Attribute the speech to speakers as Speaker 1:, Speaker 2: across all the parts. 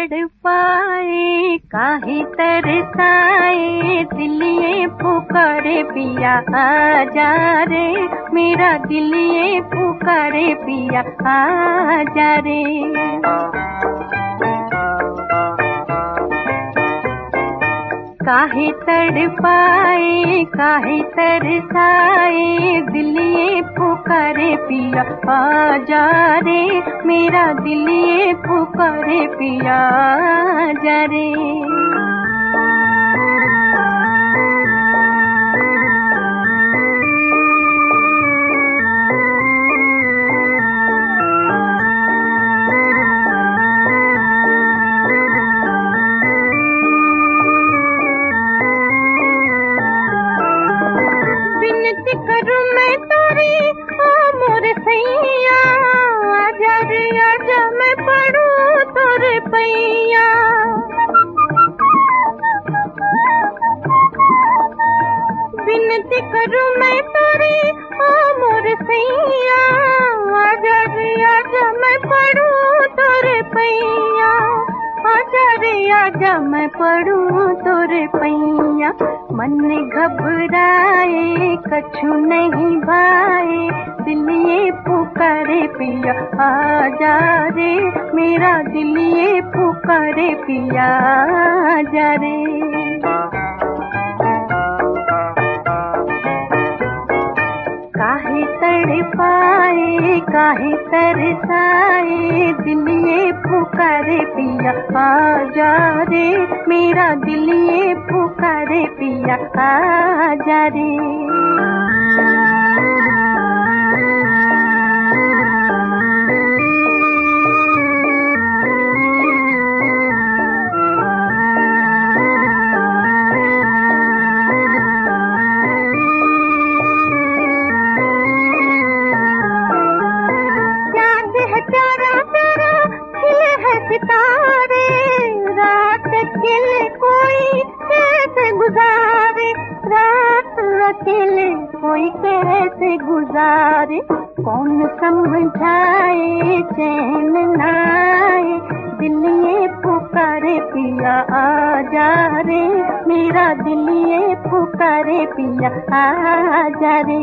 Speaker 1: तड़पाए काहे तरसाए, दिल ये पुकारे पिया आजा रे, मेरा दिल ये पुकारे पिया आजा रे। काहे तड़पाए काहे तरसाए, दिल ये पुकारे पिया आजा रे, मेरा दिल ये पुकारे पिया आजा रे। करूं मैं तारी ओ मोर सैया, आजा रे आजा मैं पड़ूं तोरे पैया। विनती करूं मैं तारी ओ मोर सैया, आजा रे आजा मैं पड़ूं तोरे पैया। आजा रे आजा मैं पड़ूं तोरे पैया। मन घबराए कछु नहीं भाए, दिल ये पुकारे पिया आजा रे, मेरा दिल ये पुकारे पिया आजा रे। काहे तड़पाए काहे तरसाए, दिल ये पुकारे पिया आजा रे, मेरा दिल ये पुकारे पिया आजा रे। सितारे रात अकेले कोई कैसे गुजारे, रात अकेले कोई कैसे गुजारे। कौन समझाए चैन नाए, दिल ये पुकारे पिया आजा रे, मेरा दिल ये पुकारे पिया आजा रे।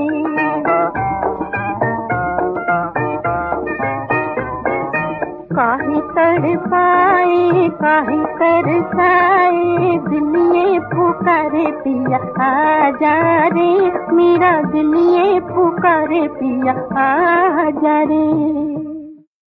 Speaker 1: काहे तड़पाए काहे तरसाए, दिल ये पुकारे पिया आजा रे, मेरा दिल ये पुकारे पिया आजा रे।